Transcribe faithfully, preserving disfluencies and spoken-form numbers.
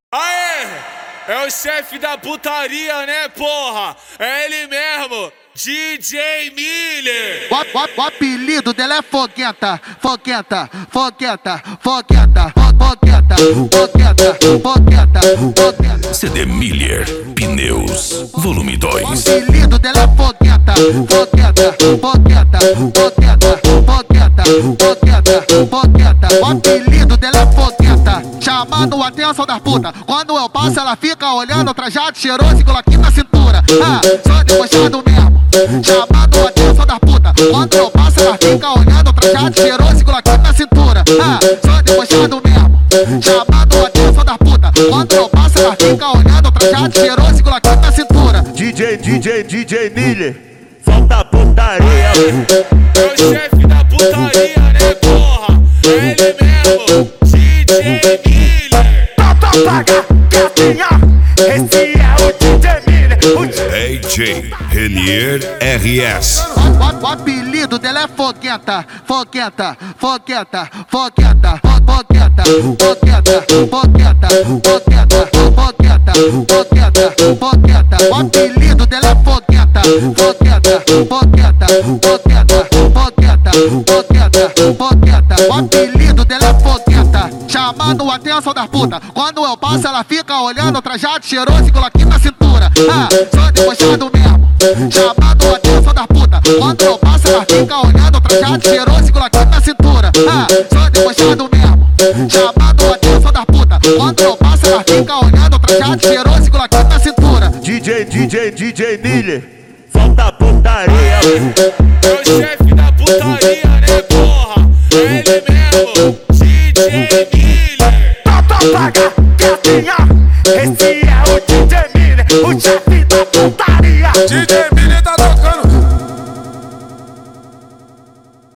Aê! É o chefe da putaria, né, porra? É ele mesmo, D J Miller. O, o, o apelido dela é Fogueta, Fogueta, Fogueta, Fogueta, Fogueta, Fogueta, Fogueta, Fogueta. C D Miller Pneus, volume dois. O apelido dela é Fogueta, Fogueta, Fogueta, Fogueta, Fogueta, Fogueta, Fogueta. O apelido dela é Fogueta, chamando a atenção das putas. Quando eu passo ela fica olhando, trajado cheiroso e coloquinho na cintura. Ah, só debochado mesmo, chamando a atenção das putas. Quando eu passo ela fica olhando, trajado cheiroso e coloquinho na cintura. Ah, só debochado mesmo, chamando a atenção das putas. Quando eu passo ela fica olhando, trajado cheiroso e coloquinho na cintura. D J, D J, D J Miller, solta a putaria. É o chefe da putaria, né, porra? É ele mesmo, D J Miller. Tota paga, gatinha, esse é o D J Miller. D J Renier R S. O, o, o apelido dela é Fogueta, Fogueta, Fogueta, Fogueta, Fogueta, Fogueta, Fogueta, Fogueta, Fogueta, Fogueta, Fogueta. O apelido dela é Fogueta, Fogueta, Fogueta, Fogueta, Fogueta, Fogueta, Fogueta. O apelido dela é Fogueta, chamando a atenção das putas. Quando eu passo ela fica olhando, trajado cheiroso e coloquinho na cintura. Ah, só debochado mesmo, chamando a atenção das putas. Quando eu passo ela fica olhando, trajado cheiroso e coloquinho na cintura. Ah, só debochado mesmo, chamando a atenção das putas. Quando eu passo ela fica olhando, trajado cheiroso e coloquinho na cintura. D J, D J, D J Miller, solta a putaria. É o chefe da putaria, né, porra? É ele mesmo, D J Miller. Tota paga, gatinha, esse é o D J Miller, o chefe da putaria. D J